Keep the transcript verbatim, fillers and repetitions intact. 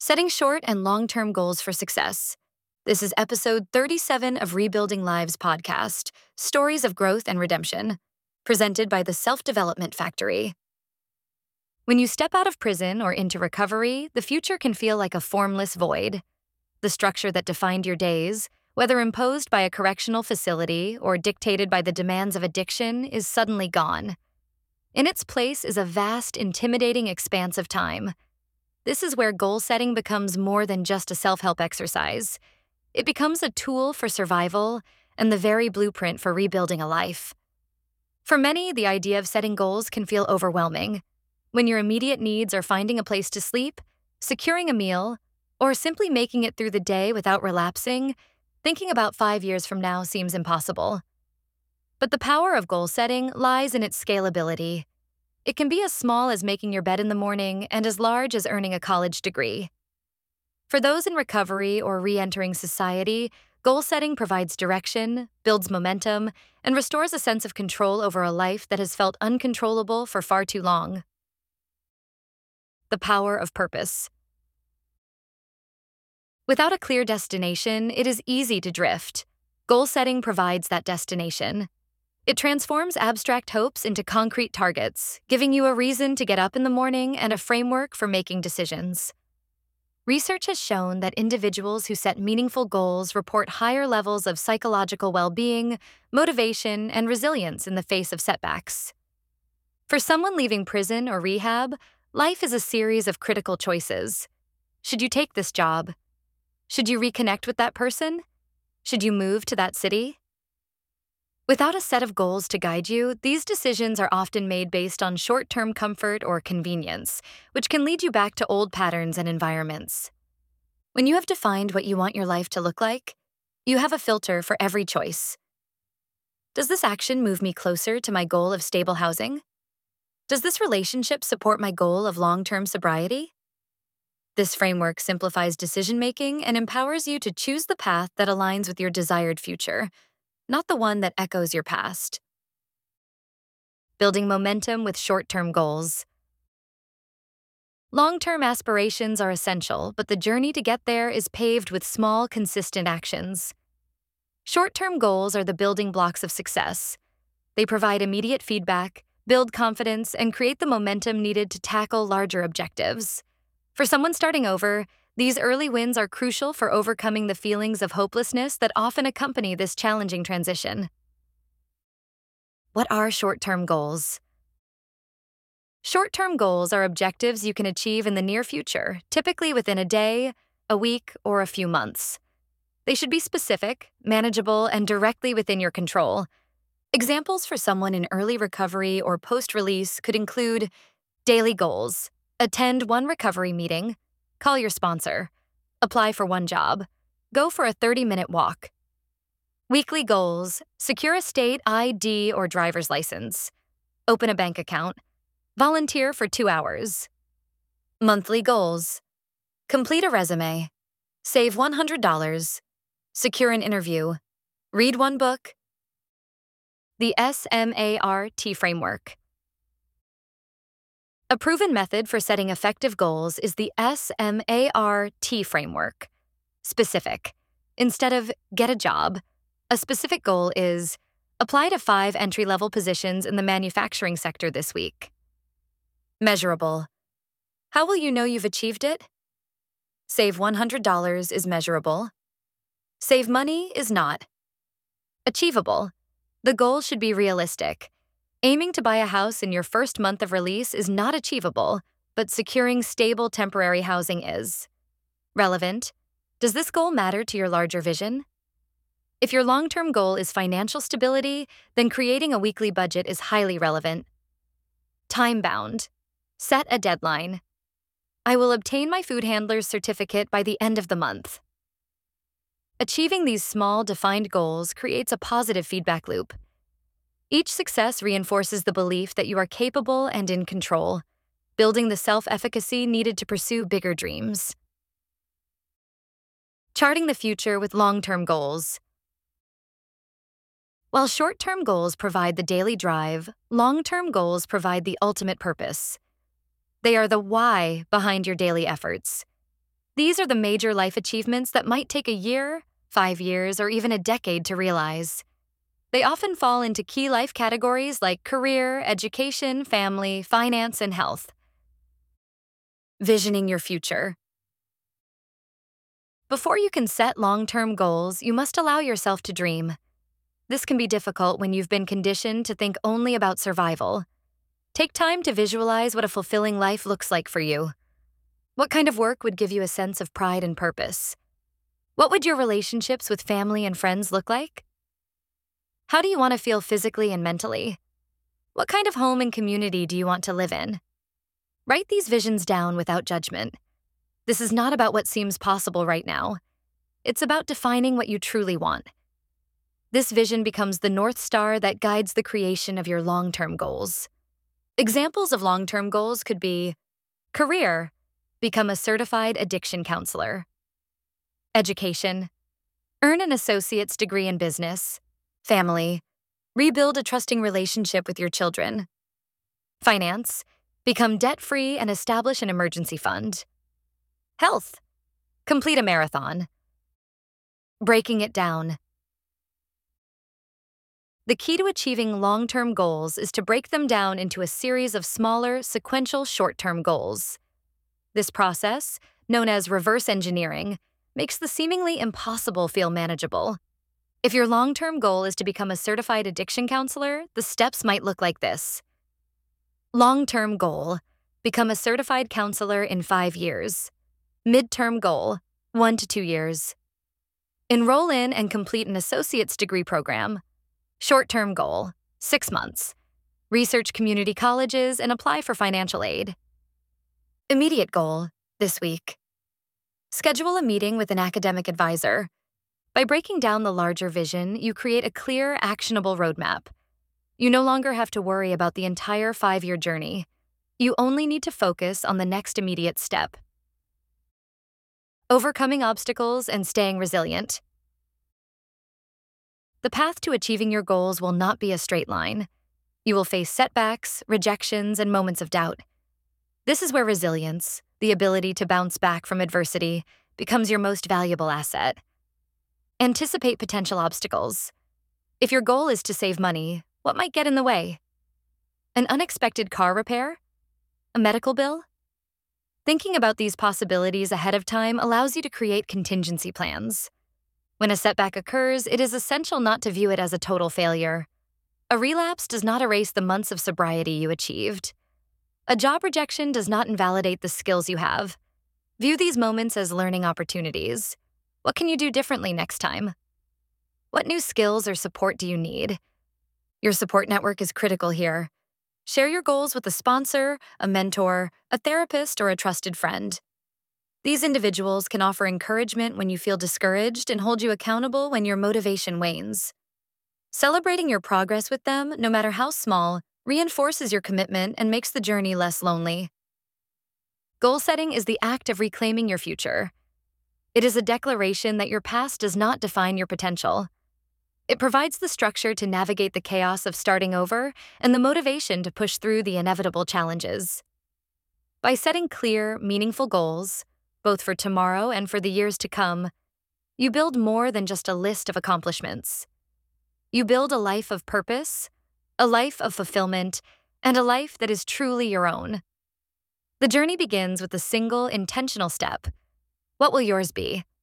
Setting short and long-term goals for success. This is episode thirty-seven of Rebuilding Lives podcast, Stories of Growth and Redemption, presented by the Self-Development Factory. When you step out of prison or into recovery, the future can feel like a formless void. The structure that defined your days, whether imposed by a correctional facility or dictated by the demands of addiction, is suddenly gone. In its place is a vast, intimidating expanse of time. This is where goal setting becomes more than just a self-help exercise. It becomes a tool for survival and the very blueprint for rebuilding a life. For many, the idea of setting goals can feel overwhelming. When your immediate needs are finding a place to sleep, securing a meal, or simply making it through the day without relapsing, thinking about five years from now seems impossible. But the power of goal setting lies in its scalability. It can be as small as making your bed in the morning and as large as earning a college degree. For those in recovery or re-entering society, goal setting provides direction, builds momentum, and restores a sense of control over a life that has felt uncontrollable for far too long. The power of purpose. Without a clear destination, it is easy to drift. Goal setting provides that destination. It transforms abstract hopes into concrete targets, giving you a reason to get up in the morning and a framework for making decisions. Research has shown that individuals who set meaningful goals report higher levels of psychological well-being, motivation, and resilience in the face of setbacks. For someone leaving prison or rehab, life is a series of critical choices. Should you take this job? Should you reconnect with that person? Should you move to that city? Without a set of goals to guide you, these decisions are often made based on short-term comfort or convenience, which can lead you back to old patterns and environments. When you have defined what you want your life to look like, you have a filter for every choice. Does this action move me closer to my goal of stable housing? Does this relationship support my goal of long-term sobriety? This framework simplifies decision-making and empowers you to choose the path that aligns with your desired future, not the one that echoes your past. Building momentum with short-term goals. Long-term aspirations are essential, but the journey to get there is paved with small, consistent actions. Short-term goals are the building blocks of success. They provide immediate feedback, build confidence, and create the momentum needed to tackle larger objectives. For someone starting over, these early wins are crucial for overcoming the feelings of hopelessness that often accompany this challenging transition. What are short-term goals? Short-term goals are objectives you can achieve in the near future, typically within a day, a week, or a few months. They should be specific, manageable, and directly within your control. Examples for someone in early recovery or post-release could include daily goals: attend one recovery meeting, call your sponsor, apply for one job, go for a thirty-minute walk. Weekly goals: secure a state I D or driver's license, open a bank account, volunteer for two hours. Monthly goals: complete a resume, save one hundred dollars, secure an interview, read one book. The SMART framework. A proven method for setting effective goals is the SMART framework. Specific. Instead of get a job, a specific goal is apply to five entry-level positions in the manufacturing sector this week. Measurable. How will you know you've achieved it? Save one hundred dollars is measurable. Save money is not. Achievable. The goal should be realistic. Aiming to buy a house in your first month of release is not achievable, but securing stable temporary housing is. Relevant. Does this goal matter to your larger vision? If your long-term goal is financial stability, then creating a weekly budget is highly relevant. Time-bound. Set a deadline. I will obtain my food handler's certificate by the end of the month. Achieving these small, defined goals creates a positive feedback loop. Each success reinforces the belief that you are capable and in control, building the self-efficacy needed to pursue bigger dreams. Charting the future with long-term goals. While short-term goals provide the daily drive, long-term goals provide the ultimate purpose. They are the why behind your daily efforts. These are the major life achievements that might take a year, five years, or even a decade to realize. They often fall into key life categories like career, education, family, finance, and health. Visioning your future. Before you can set long-term goals, you must allow yourself to dream. This can be difficult when you've been conditioned to think only about survival. Take time to visualize what a fulfilling life looks like for you. What kind of work would give you a sense of pride and purpose? What would your relationships with family and friends look like? How do you want to feel physically and mentally? What kind of home and community do you want to live in? Write these visions down without judgment. This is not about what seems possible right now. It's about defining what you truly want. This vision becomes the North Star that guides the creation of your long-term goals. Examples of long-term goals could be career, become a certified addiction counselor. Education, earn an associate's degree in business. Family, rebuild a trusting relationship with your children. Finance, become debt-free and establish an emergency fund. Health, complete a marathon. Breaking it down. The key to achieving long-term goals is to break them down into a series of smaller, sequential short-term goals. This process, known as reverse engineering, makes the seemingly impossible feel manageable. If your long-term goal is to become a certified addiction counselor, the steps might look like this. Long-term goal, become a certified counselor in five years. Mid-term goal, one to two years. Enroll in and complete an associate's degree program. Short-term goal, six months. Research community colleges and apply for financial aid. Immediate goal, this week. Schedule a meeting with an academic advisor. By breaking down the larger vision, you create a clear, actionable roadmap. You no longer have to worry about the entire five-year journey. You only need to focus on the next immediate step. Overcoming obstacles and staying resilient. The path to achieving your goals will not be a straight line. You will face setbacks, rejections, and moments of doubt. This is where resilience, the ability to bounce back from adversity, becomes your most valuable asset. Anticipate potential obstacles. If your goal is to save money, what might get in the way? An unexpected car repair? A medical bill? Thinking about these possibilities ahead of time allows you to create contingency plans. When a setback occurs, it is essential not to view it as a total failure. A relapse does not erase the months of sobriety you achieved. A job rejection does not invalidate the skills you have. View these moments as learning opportunities. What can you do differently next time? What new skills or support do you need? Your support network is critical here. Share your goals with a sponsor, a mentor, a therapist, or a trusted friend. These individuals can offer encouragement when you feel discouraged and hold you accountable when your motivation wanes. Celebrating your progress with them, no matter how small, reinforces your commitment and makes the journey less lonely. Goal setting is the act of reclaiming your future. It is a declaration that your past does not define your potential. It provides the structure to navigate the chaos of starting over and the motivation to push through the inevitable challenges. By setting clear, meaningful goals, both for tomorrow and for the years to come, you build more than just a list of accomplishments. You build a life of purpose, a life of fulfillment, and a life that is truly your own. The journey begins with a single, intentional step. What will yours be?